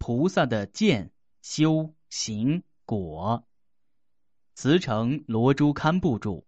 菩萨的见、修、行、果。慈诚罗珠堪布著。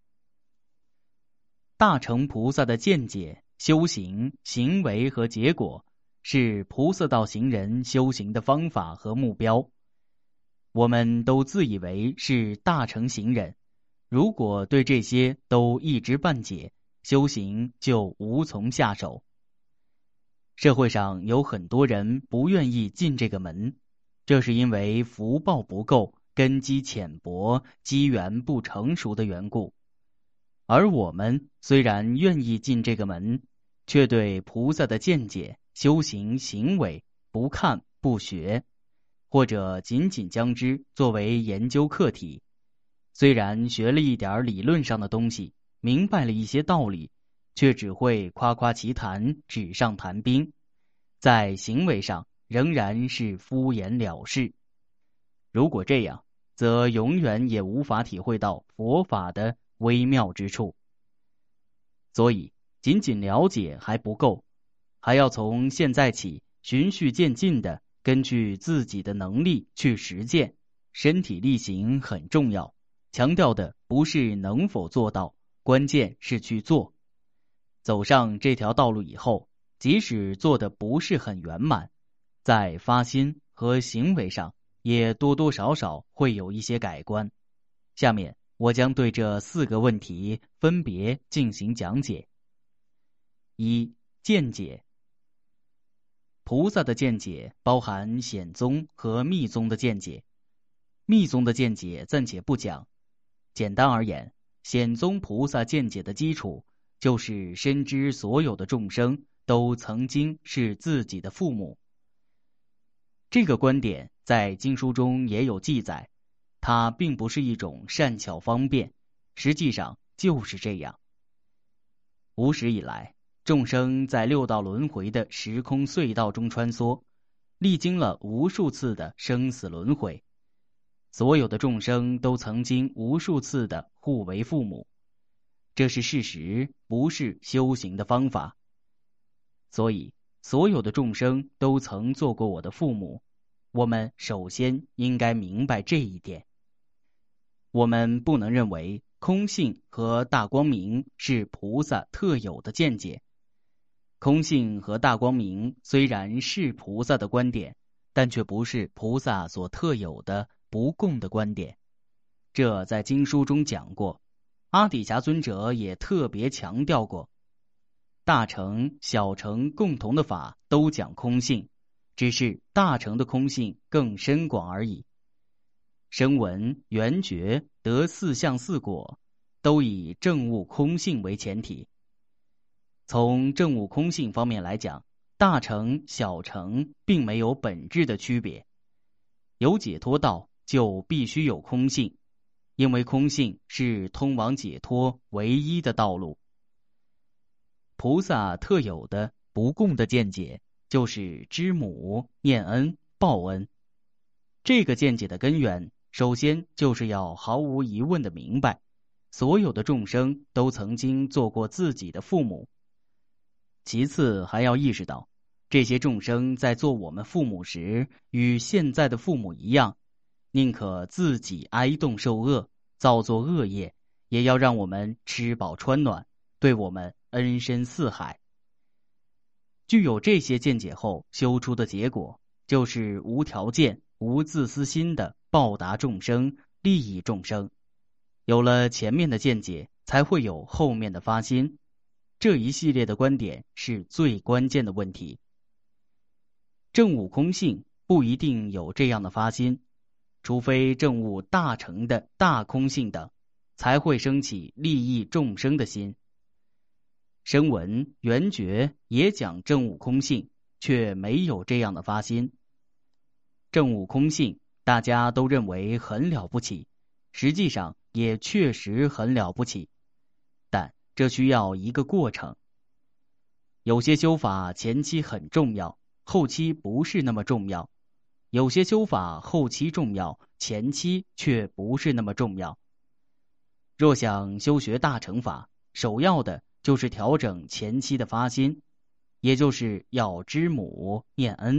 大乘菩萨的见解、修行、行为和结果，是菩萨道行人修行的方法和目标。我们都自以为是大乘行人，如果对这些都一知半解，修行就无从下手。社会上有很多人不愿意进这个门，这是因为福报不够，根基浅薄，机缘不成熟的缘故。而我们虽然愿意进这个门，却对菩萨的见解、修行、行为不看不学，或者仅仅将之作为研究课题。虽然学了一点理论上的东西，明白了一些道理，却只会夸夸其谈，纸上谈兵，在行为上仍然是敷衍了事。如果这样，则永远也无法体会到佛法的微妙之处。所以仅仅了解还不够，还要从现在起循序渐进地根据自己的能力去实践。身体力行很重要，强调的不是能否做到，关键是去做。走上这条道路以后，即使做的不是很圆满，在发心和行为上也多多少少会有一些改观。下面我将对这4个问题分别进行讲解。1. 见解。菩萨的见解包含显宗和密宗的见解，密宗的见解暂且不讲。简单而言，显宗菩萨见解的基础就是深知所有的众生都曾经是自己的父母。这个观点在经书中也有记载，它并不是一种善巧方便，实际上就是这样。无始以来，众生在6道轮回的时空隧道中穿梭，历经了无数次的生死轮回。所有的众生都曾经无数次的互为父母，这是事实，不是修行的方法。所以，所有的众生都曾做过我的父母，我们首先应该明白这一点。我们不能认为空性和大光明是菩萨特有的见解。空性和大光明虽然是菩萨的观点，但却不是菩萨所特有的不共的观点。这在经书中讲过，阿底峡尊者也特别强调过。大乘、小乘共同的法都讲空性，只是大乘的空性更深广而已。声闻、缘觉、得4相4果，都以证悟空性为前提。从证悟空性方面来讲，大乘、小乘并没有本质的区别。有解脱道就必须有空性，因为空性是通往解脱唯一的道路。菩萨特有的不共的见解，就是知母、念恩、报恩。这个见解的根源，首先就是要毫无疑问的明白，所有的众生都曾经做过自己的父母。其次还要意识到，这些众生在做我们父母时，与现在的父母一样，宁可自己挨冻受饿，造作恶业，也要让我们吃饱穿暖，对我们恩深似海。具有这些见解后修出的结果，就是无条件、无自私心的报答众生，利益众生。有了前面的见解，才会有后面的发心。这一系列的观点是最关键的问题。证悟空性不一定有这样的发心，除非证悟大乘的大空性等，才会升起利益众生的心。声闻、缘觉也讲证悟空性，却没有这样的发心。证悟空性，大家都认为很了不起，实际上也确实很了不起，但这需要一个过程。有些修法前期很重要，后期不是那么重要；有些修法后期重要，前期却不是那么重要。若想修学大乘法，首要的就是调整前期的发心，也就是要知母、念恩，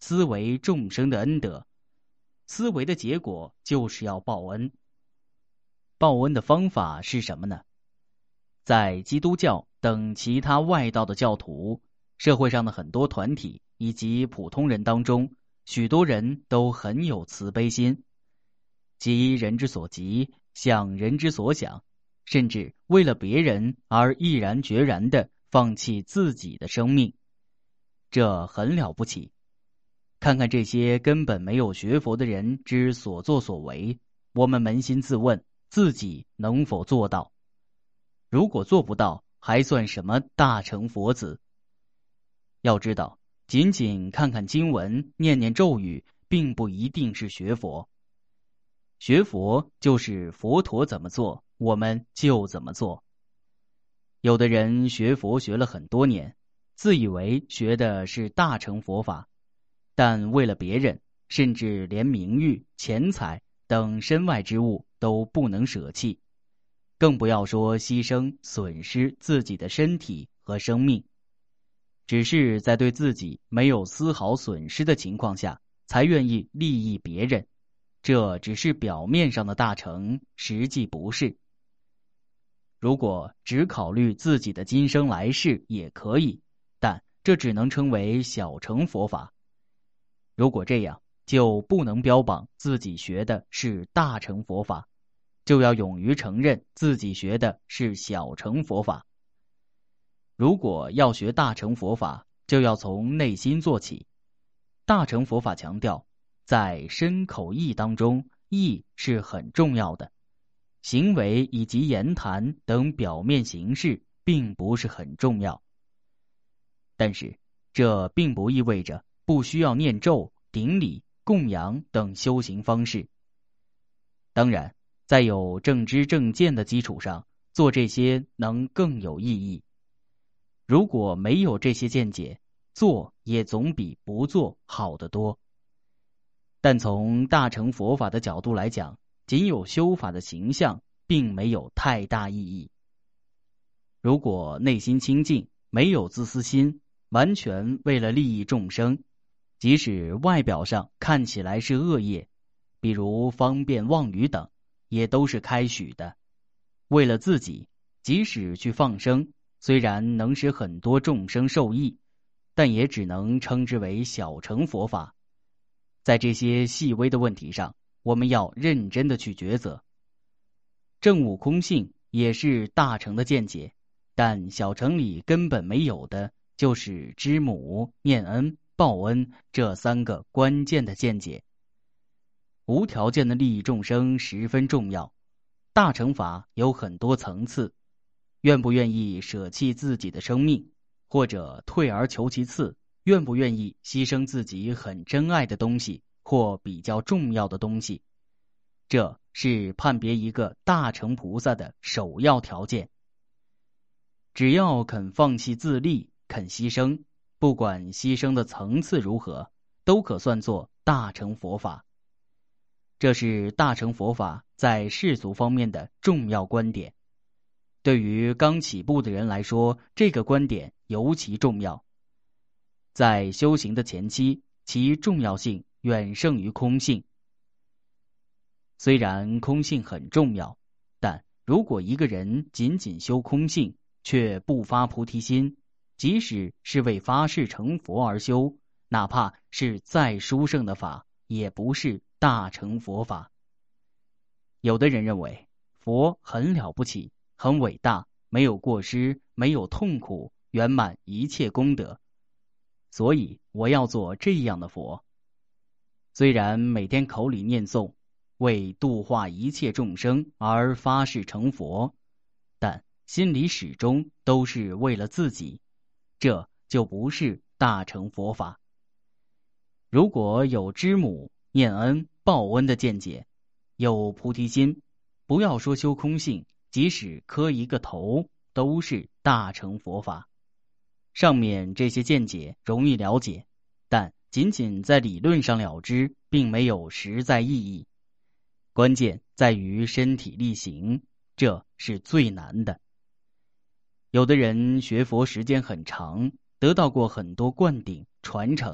思维众生的恩德，思维的结果就是要报恩。报恩的方法是什么呢？在基督教等其他外道的教徒、社会上的很多团体以及普通人当中，许多人都很有慈悲心，急人之所急，想人之所想，甚至为了别人而毅然决然地放弃自己的生命，这很了不起。看看这些根本没有学佛的人之所作所为，我们扪心自问，自己能否做到？如果做不到，还算什么大乘佛子？要知道，仅仅看看经文、念念咒语，并不一定是学佛。学佛就是佛陀怎么做，我们就怎么做。有的人学佛学了很多年，自以为学的是大乘佛法，但为了别人，甚至连名誉、钱财等身外之物都不能舍弃，更不要说牺牲、损失自己的身体和生命。只是在对自己没有丝毫损失的情况下，才愿意利益别人，这只是表面上的大乘，实际不是。如果只考虑自己的今生来世也可以，但这只能称为小乘佛法。如果这样，就不能标榜自己学的是大乘佛法，就要勇于承认自己学的是小乘佛法。如果要学大乘佛法，就要从内心做起。大乘佛法强调，在身口意当中，意是很重要的，行为以及言谈等表面形式并不是很重要。但是，这并不意味着不需要念咒、顶礼、供养等修行方式。当然，在有正知正见的基础上，做这些能更有意义。如果没有这些见解，做也总比不做好得多。但从大乘佛法的角度来讲，仅有修法的形象并没有太大意义。如果内心清净，没有自私心，完全为了利益众生，即使外表上看起来是恶业，比如方便妄语等，也都是开许的。为了自己，即使去放生，虽然能使很多众生受益，但也只能称之为小乘佛法。在这些细微的问题上，我们要认真的去抉择。证悟空性也是大乘的见解，但小乘里根本没有的，就是知母、念恩、报恩这三个关键的见解。无条件的利益众生十分重要。大乘法有很多层次，愿不愿意舍弃自己的生命，或者退而求其次，愿不愿意牺牲自己很珍爱的东西或比较重要的东西，这是判别一个大乘菩萨的首要条件。只要肯放弃自利，肯牺牲，不管牺牲的层次如何，都可算作大乘佛法。这是大乘佛法在世俗方面的重要观点。对于刚起步的人来说，这个观点尤其重要。在修行的前期，其重要性远胜于空性。虽然空性很重要，但如果一个人仅仅修空性，却不发菩提心，即使是为发誓成佛而修，哪怕是再殊胜的法，也不是大乘佛法。有的人认为佛很了不起，很伟大，没有过失，没有痛苦，圆满一切功德，所以我要做这样的佛。虽然每天口里念诵，为度化一切众生而发誓成佛，但心里始终都是为了自己，这就不是大乘佛法。如果有知母、念恩、报恩的见解，有菩提心，不要说修空性，即使磕一个头，都是大乘佛法。上面这些见解容易了解，但仅仅在理论上了知，并没有实在意义。关键在于身体力行，这是最难的。有的人学佛时间很长，得到过很多灌顶传承，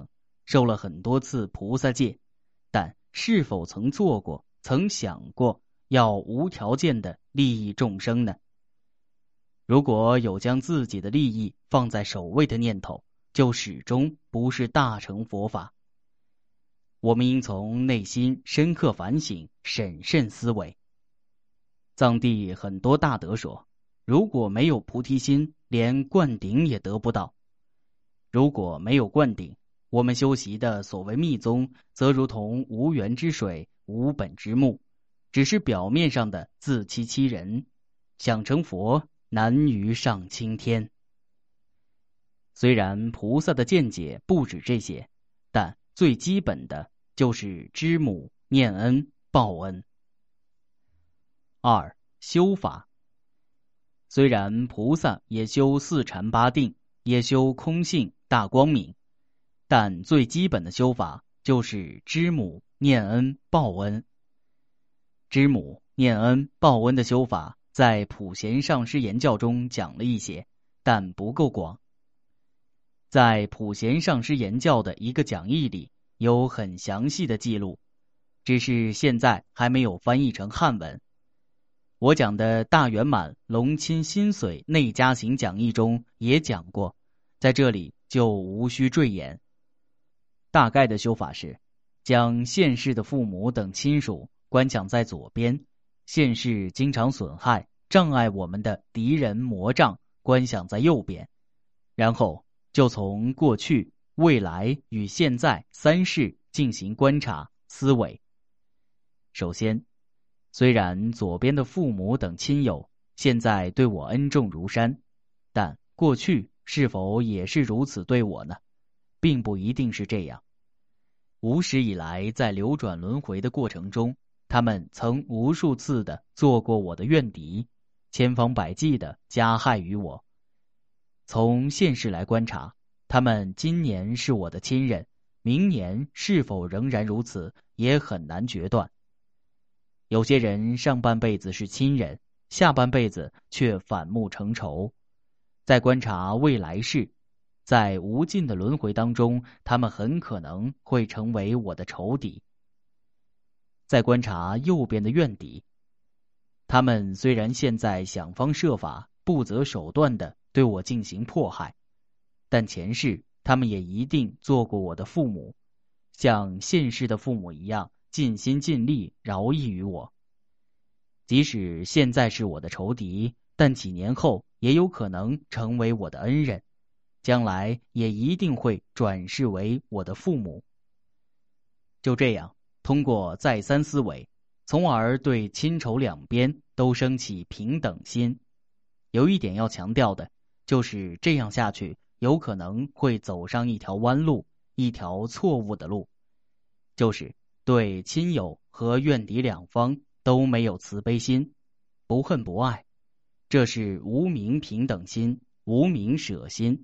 受了很多次菩萨戒，但是否曾做过、曾想过要无条件的利益众生呢？如果有将自己的利益放在首位的念头，就始终不是大乘佛法。我们应从内心深刻反省、审慎思维。藏地很多大德说，如果没有菩提心，连灌顶也得不到。如果没有灌顶，我们修习的所谓密宗，则如同无源之水、无本之木，只是表面上的自欺欺人。想成佛，难于上青天。虽然菩萨的见解不止这些，但最基本的就是知母、念恩、报恩。2. 修法。虽然菩萨也修四禅八定，也修空性、大光明，但最基本的修法就是知母、念恩、报恩。知母、念恩、报恩的修法在普贤上师言教中讲了一些，但不够广。在普贤上师言教的一个讲义里有很详细的记录，只是现在还没有翻译成汉文。我讲的大圆满龙钦心髓内家行讲义中也讲过，在这里就无需赘言。大概的修法是，将现世的父母等亲属观想在左边，现世经常损害、障碍我们的敌人魔障观想在右边，然后就从过去、未来与现在三世进行观察、思维。首先，虽然左边的父母等亲友现在对我恩重如山，但过去是否也是如此对我呢？并不一定是这样。无始以来，在流转轮回的过程中，他们曾无数次的做过我的怨敌，千方百计的加害于我。从现世来观察，他们今年是我的亲人，明年是否仍然如此，也很难决断。有些人上半辈子是亲人，下半辈子却反目成仇。在观察未来世，在无尽的轮回当中，他们很可能会成为我的仇敌。在观察右边的怨敌，他们虽然现在想方设法、不择手段地对我进行迫害，但前世他们也一定做过我的父母，像现世的父母一样尽心尽力饶益于我。即使现在是我的仇敌，但几年后也有可能成为我的恩人，将来也一定会转世为我的父母。就这样，通过再三思维，从而对亲仇两边都升起平等心。有一点要强调的，就是这样下去，有可能会走上一条弯路，一条错误的路，就是对亲友和怨敌两方都没有慈悲心，不恨不爱，这是无明平等心、无明舍心。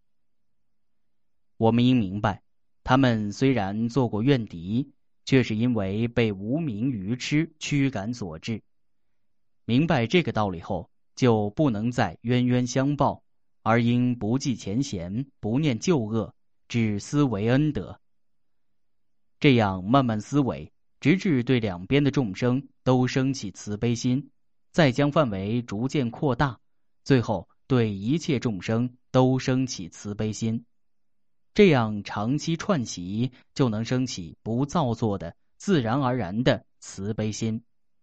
我们应明白，他们虽然做过怨敌，却是因为被无明愚痴驱赶所致。明白这个道理后，就不能再冤冤相报，而应不计前嫌，不念旧恶，只思为恩德。这样慢慢思维，直至对两边的众生都升起慈悲心，再将范围逐渐扩大，最后对一切众生都升起慈悲心。这样长期串习，就能升起不造作的、自然而然的慈悲心。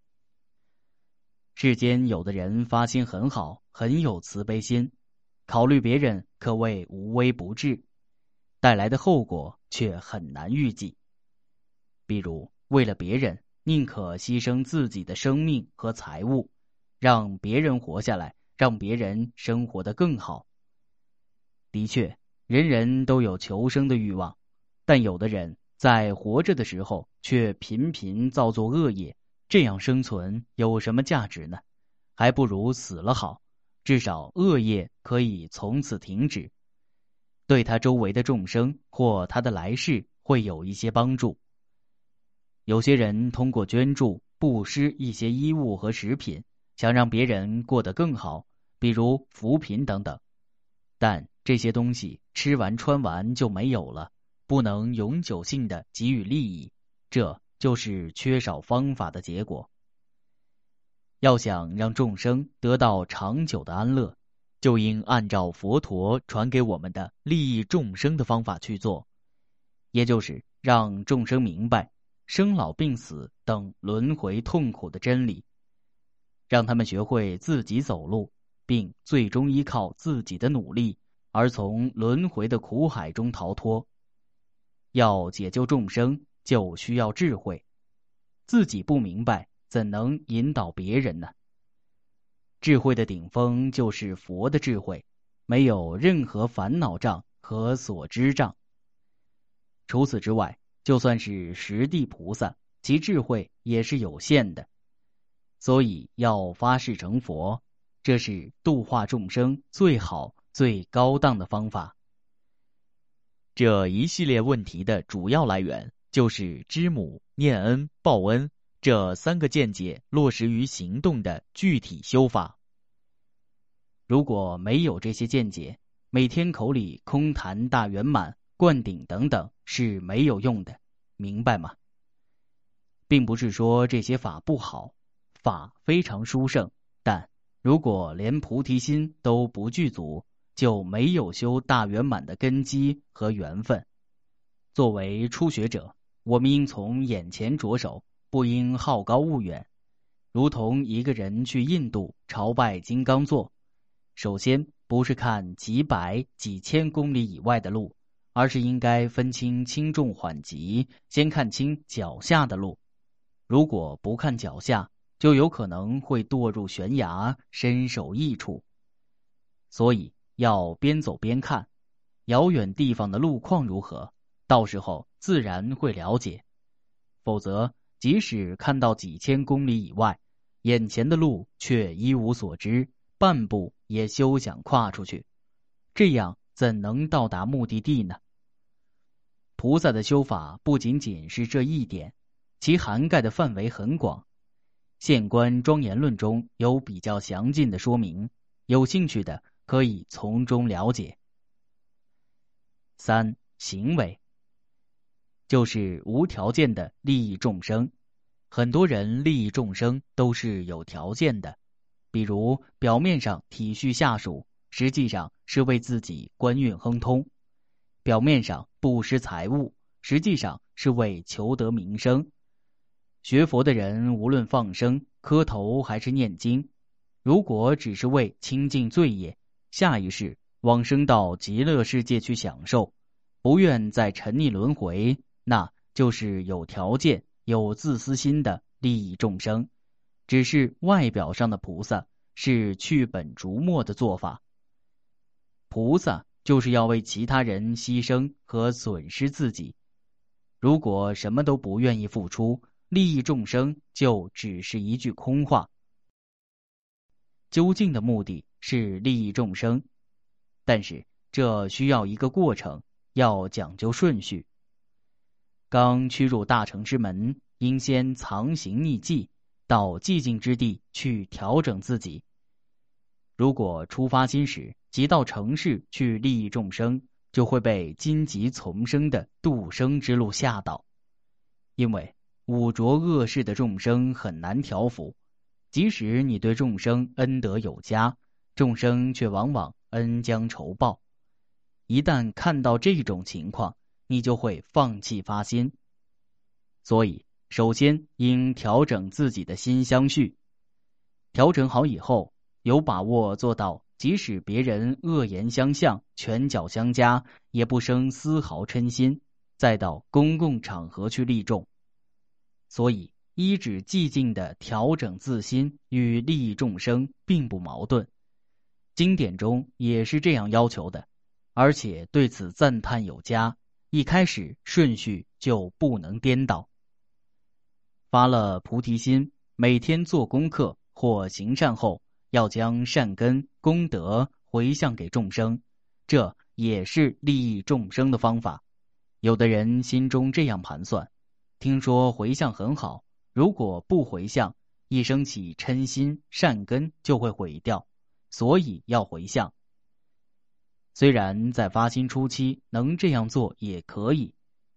世间有的人发心很好，很有慈悲心，考虑别人可谓无微不至，带来的后果却很难预计。比如为了别人，宁可牺牲自己的生命和财物，让别人活下来，让别人生活得更好。的确，人人都有求生的欲望，但有的人在活着的时候却频频造作恶业，这样生存有什么价值呢？还不如死了好，至少恶业可以从此停止，对他周围的众生或他的来世会有一些帮助。有些人通过捐助、布施一些衣物和食品，想让别人过得更好，比如扶贫等等。但这些东西吃完穿完就没有了， 不能永久性的给予利益，这就是缺少方法的结果。要想让众生得到长久的安乐，就应按照佛陀传给我们的利益众生的方法去做，也就是让众生明白生老病死等轮回痛苦的真理，让他们学会自己走路，并最终依靠自己的努力而从轮回的苦海中逃脱。要解救众生，就需要智慧，自己不明白，怎能引导别人呢？智慧的顶峰就是佛的智慧，没有任何烦恼障和所知障。除此之外，就算是十地菩萨，其智慧也是有限的。所以要发誓成佛，这是度化众生最好最高档的方法。这一系列问题的主要来源就是知母、念恩、报恩这3个见解落实于行动的具体修法。如果没有这些见解，每天口里空谈大圆满、灌顶等等是没有用的，明白吗？并不是说这些法不好，法非常殊胜，但如果连菩提心都不具足，就没有修大圆满的根基和缘分。作为初学者，我们应从眼前着手，不应好高骛远。如同一个人去印度朝拜金刚座，首先不是看几百几千公里以外的路，而是应该分清轻重缓急，先看清脚下的路。如果不看脚下，就有可能会堕入悬崖，身首异处。所以要边走边看，遥远地方的路况如何，到时候自然会了解。否则，即使看到几千公里以外，眼前的路却一无所知，半步也休想跨出去，这样怎能到达目的地呢？菩萨的修法不仅仅是这一点，其涵盖的范围很广。现观庄严论中有比较详尽的说明，有兴趣的可以从中了解。3. 行为就是无条件的利益众生。很多人利益众生都是有条件的，比如表面上体恤下属，实际上是为自己官运亨通；表面上布施财物，实际上是为求得名声。学佛的人无论放生、磕头还是念经，如果只是为清净罪业，下一世往生到极乐世界去享受，不愿再沉溺轮回，那就是有条件、有自私心的利益众生，只是外表上的菩萨，是去本逐末的做法。菩萨就是要为其他人牺牲和损失自己，如果什么都不愿意付出，利益众生就只是一句空话。究竟的目的是利益众生，但是这需要一个过程，要讲究顺序。刚驱入大乘之门，应先藏行匿迹，到寂静之地去调整自己。如果出发心时即到城市去利益众生，就会被荆棘丛生的度生之路吓倒。因为污浊恶世的众生很难调伏，即使你对众生恩德有加，众生却往往恩将仇报。一旦看到这种情况，你就会放弃发心。所以首先应调整自己的心相续，调整好以后，有把握做到即使别人恶言相向、拳脚相加，也不生丝毫嗔心，再到公共场合去利众。所以依止寂静的调整自心与利益众生并不矛盾，经典中也是这样要求的，而且对此赞叹有加，一开始顺序就不能颠倒。发了菩提心，每天做功课或行善后，要将善根功德回向给众生，这也是利益众生的方法。有的人心中这样盘算，听说回向很好，如果不回向，一生起嗔心，善根就会毁掉，所以要回向。虽然在发心初期能这样做也可以，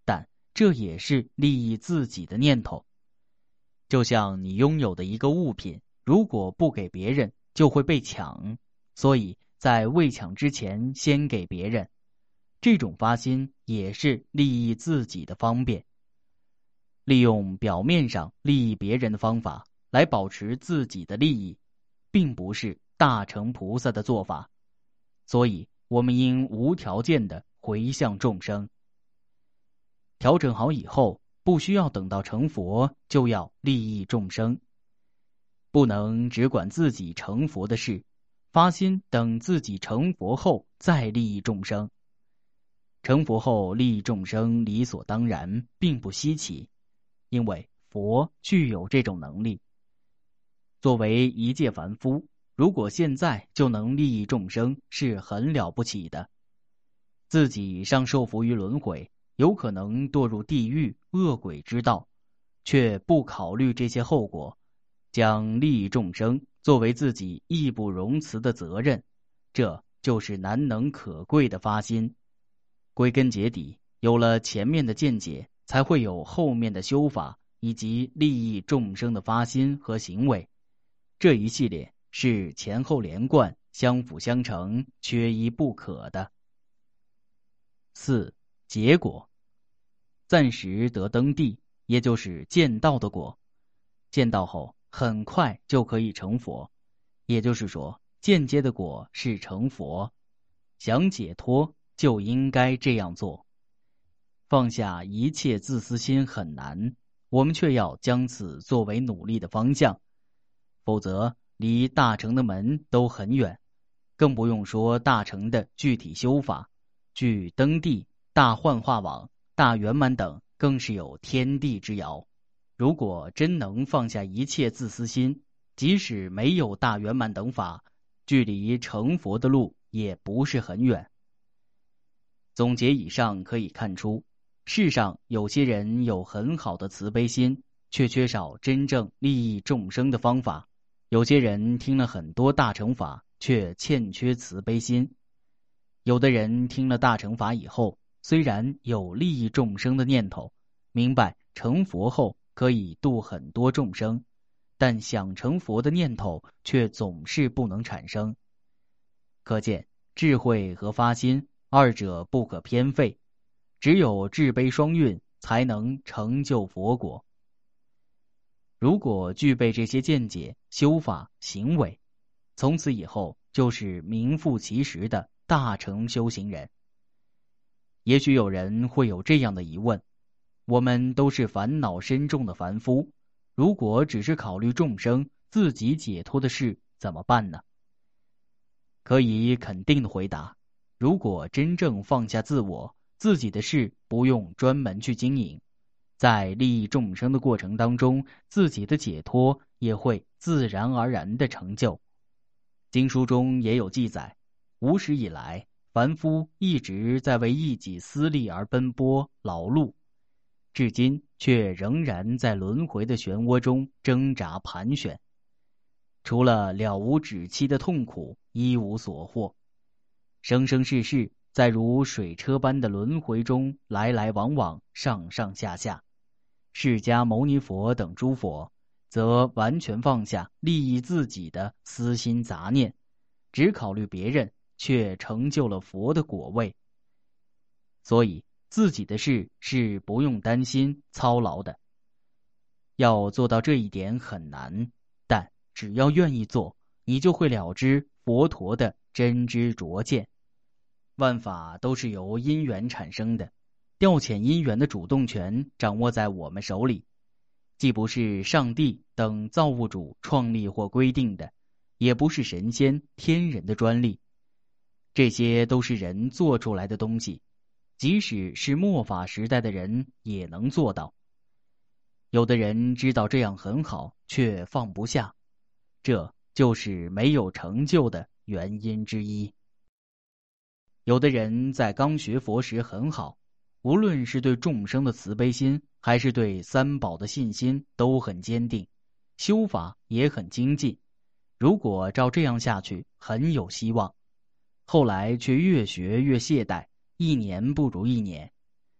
但这也是利益自己的念头。就像你拥有的一个物品，如果不给别人，就会被抢，所以在未抢之前先给别人。这种发心也是利益自己的方便。利用表面上利益别人的方法来保持自己的利益，并不是大乘菩萨的做法。所以我们应无条件的回向众生。调整好以后，不需要等到成佛就要利益众生，不能只管自己成佛的事，发心等自己成佛后再利益众生。成佛后利益众生理所当然，并不稀奇，因为佛具有这种能力。作为一介凡夫，如果现在就能利益众生，是很了不起的。自己尚受缚于轮回，有可能堕入地狱恶鬼之道，却不考虑这些后果，将利益众生作为自己义不容辞的责任，这就是难能可贵的发心。归根结底，有了前面的见解，才会有后面的修法以及利益众生的发心和行为。这一系列是前后连贯、相辅相成、缺一不可的。4. 结果。暂时得登地，也就是见道的果。见道后很快就可以成佛，也就是说间接的果是成佛。想解脱就应该这样做。放下一切自私心很难，我们却要将此作为努力的方向，否则离大乘的门都很远，更不用说大乘的具体修法，距登地、大幻化网、大圆满等更是有天地之遥。如果真能放下一切自私心，即使没有大圆满等法，距离成佛的路也不是很远。总结以上可以看出，世上有些人有很好的慈悲心，却缺少真正利益众生的方法；有些人听了很多大乘法，却欠缺慈悲心；有的人听了大乘法以后，虽然有利益众生的念头，明白成佛后可以度很多众生，但想成佛的念头却总是不能产生。可见智慧和发心二者不可偏废，只有智悲双运才能成就佛果。如果具备这些见解、修法、行为，从此以后就是名副其实的大乘修行人。也许有人会有这样的疑问：我们都是烦恼深重的凡夫，如果只是考虑众生自己解脱的事怎么办呢？可以肯定的回答，如果真正放下自我，自己的事不用专门去经营，在利益众生的过程当中，自己的解脱也会自然而然的成就。经书中也有记载，无始以来，凡夫一直在为一己私利而奔波劳碌，至今却仍然在轮回的漩涡中挣扎盘旋，除了了无止期的痛苦，一无所获。生生世世在如水车般的轮回中来来往往，上上下下。释迦牟尼佛等诸佛则完全放下利益自己的私心杂念，只考虑别人，却成就了佛的果位。所以自己的事是不用担心操劳的。要做到这一点很难，但只要愿意做，你就会了知佛陀的真知灼见。万法都是由因缘产生的，调遣因缘的主动权掌握在我们手里，既不是上帝等造物主创立或规定的，也不是神仙天人的专利，这些都是人做出来的东西，即使是末法时代的人也能做到。有的人知道这样很好，却放不下，这就是没有成就的原因之一。有的人在刚学佛时很好，无论是对众生的慈悲心，还是对三宝的信心都很坚定，修法也很精进，如果照这样下去很有希望，后来却越学越懈怠，一年不如一年。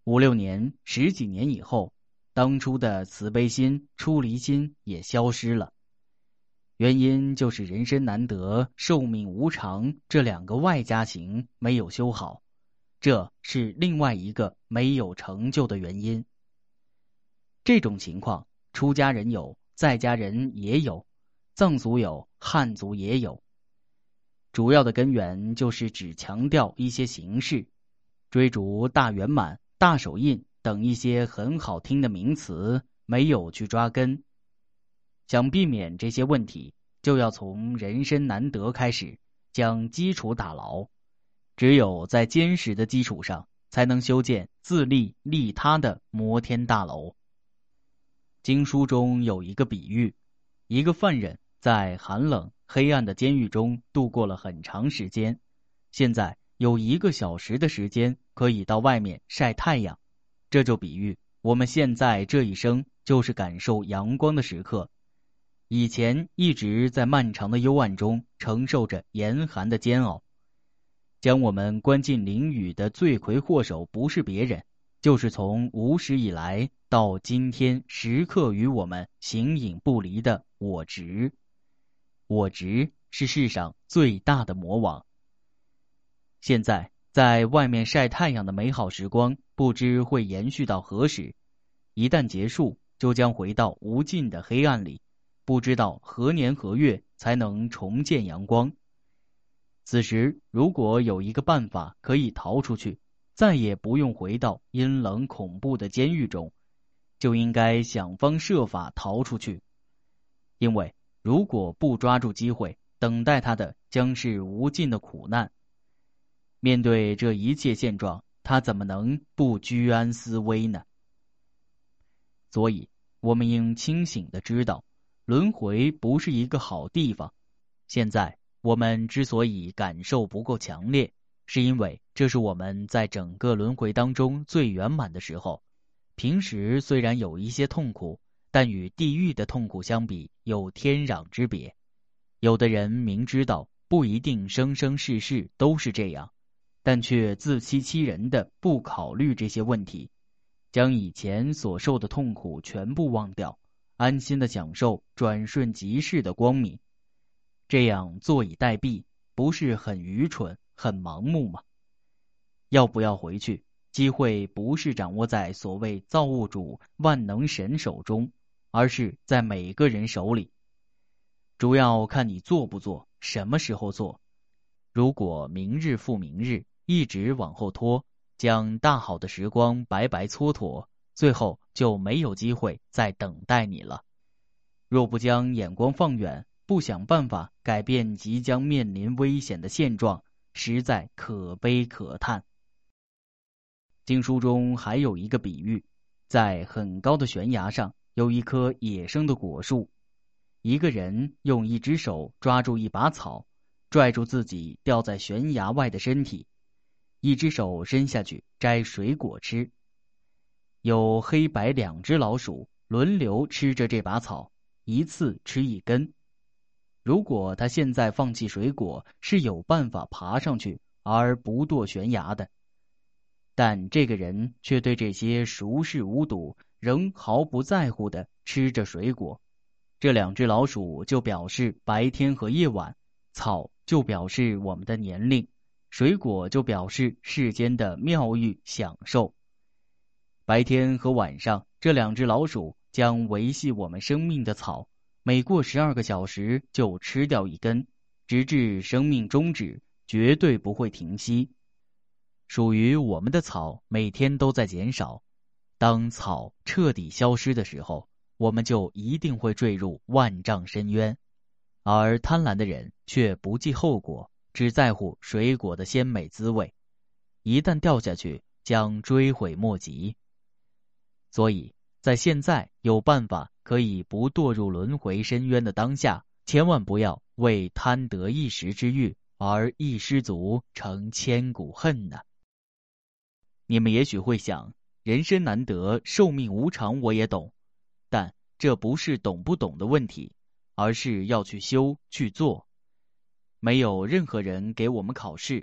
5、6年、10几年以后，当初的慈悲心、出离心也消失了。原因就是人身难得、寿命无常这2个外加行没有修好，这是另外一个没有成就的原因。这种情况，出家人有，在家人也有，藏族有，汉族也有。主要的根源就是只强调一些形式，追逐大圆满、大手印等一些很好听的名词，没有去抓根。想避免这些问题，就要从人身难得开始，将基础打牢。只有在坚实的基础上，才能修建自立利他的摩天大楼。经书中有一个比喻，一个犯人在寒冷黑暗的监狱中度过了很长时间，现在有1个小时的时间可以到外面晒太阳，这就比喻我们现在这一生就是感受阳光的时刻。以前一直在漫长的幽暗中承受着严寒的煎熬，将我们关进囹圄的罪魁祸首不是别人，就是从无始以来到今天时刻与我们形影不离的我执。我执是世上最大的魔王。现在在外面晒太阳的美好时光，不知会延续到何时，一旦结束，就将回到无尽的黑暗里，不知道何年何月才能重见阳光。此时如果有一个办法可以逃出去，再也不用回到阴冷恐怖的监狱中，就应该想方设法逃出去。因为如果不抓住机会，等待他的将是无尽的苦难。面对这一切现状，他怎么能不居安思危呢？所以我们应清醒地知道，轮回不是一个好地方。现在我们之所以感受不够强烈，是因为这是我们在整个轮回当中最圆满的时候。平时虽然有一些痛苦，但与地狱的痛苦相比，有天壤之别。有的人明知道不一定生生世世都是这样，但却自欺欺人的不考虑这些问题，将以前所受的痛苦全部忘掉，安心的享受转瞬即逝的光明。这样坐以待毙，不是很愚蠢、很盲目吗？要不要回去？机会不是掌握在所谓造物主万能神手中，而是在每个人手里。主要看你做不做，什么时候做。如果明日复明日，一直往后拖，将大好的时光白白蹉跎，最后就没有机会再等待你了。若不将眼光放远，不想办法改变即将面临危险的现状，实在可悲可叹。经书中还有一个比喻，在很高的悬崖上有一棵野生的果树，一个人用一只手抓住一把草，拽住自己掉在悬崖外的身体，一只手伸下去摘水果吃。有黑白2只老鼠轮流吃着这把草，一次吃一根。如果他现在放弃水果，是有办法爬上去而不堕悬崖的。但这个人却对这些熟视无睹，仍毫不在乎地吃着水果。这2只老鼠就表示白天和夜晚，草就表示我们的年龄，水果就表示世间的妙欲享受。白天和晚上，这2只老鼠将维系我们生命的草，每过12个小时就吃掉一根，直至生命终止，绝对不会停息。属于我们的草每天都在减少，当草彻底消失的时候，我们就一定会坠入万丈深渊。而贪婪的人却不计后果，只在乎水果的鲜美滋味，一旦掉下去，将追悔莫及。所以在现在有办法可以不堕入轮回深渊的当下，千万不要为贪得一时之欲而一失足成千古恨呢。你们也许会想，人生难得，寿命无常，我也懂，但这不是懂不懂的问题，而是要去修去做。没有任何人给我们考试，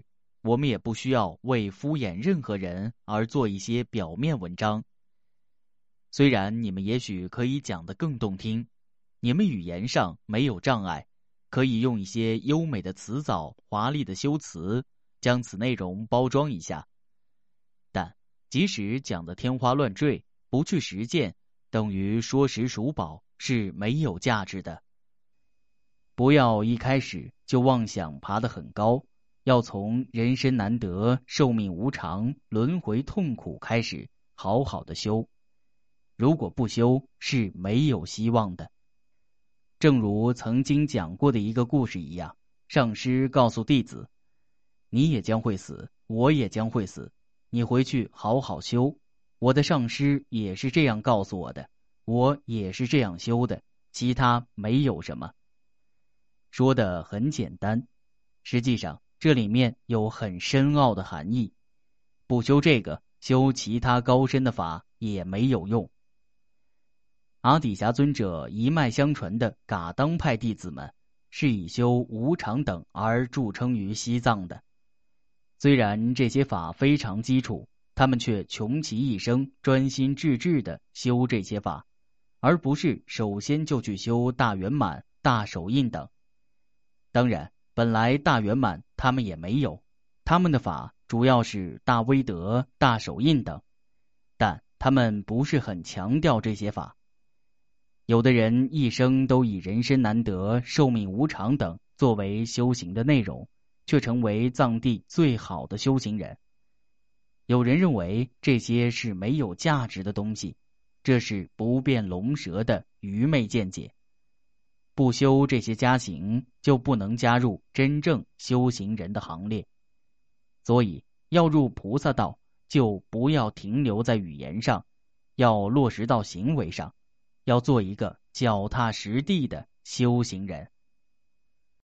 我们也不需要为敷衍任何人而做一些表面文章。虽然你们也许可以讲得更动听，你们语言上没有障碍，可以用一些优美的词藻、华丽的修辞，将此内容包装一下。但即使讲得天花乱坠，不去实践，等于说食鼠宝，是没有价值的。不要一开始就妄想爬得很高，要从人生难得、寿命无常、轮回痛苦开始，好好的修。如果不修，是没有希望的。正如曾经讲过的一个故事一样，上师告诉弟子，你也将会死，我也将会死，你回去好好修。我的上师也是这样告诉我的，我也是这样修的，其他没有什么。说的很简单，实际上这里面有很深奥的含义。不修这个，修其他高深的法也没有用。阿底峡尊者一脉相传的噶当派弟子们，是以修无常等而著称于西藏的。虽然这些法非常基础，他们却穷其一生专心致志地修这些法，而不是首先就去修大圆满、大手印等。当然，本来大圆满他们也没有，他们的法主要是大威德、大手印等，但他们不是很强调这些法。有的人一生都以人生难得、寿命无常等作为修行的内容，却成为藏地最好的修行人。有人认为这些是没有价值的东西，这是不变龙蛇的愚昧见解。不修这些加行，就不能加入真正修行人的行列。所以，要入菩萨道，就不要停留在语言上，要落实到行为上，要做一个脚踏实地的修行人。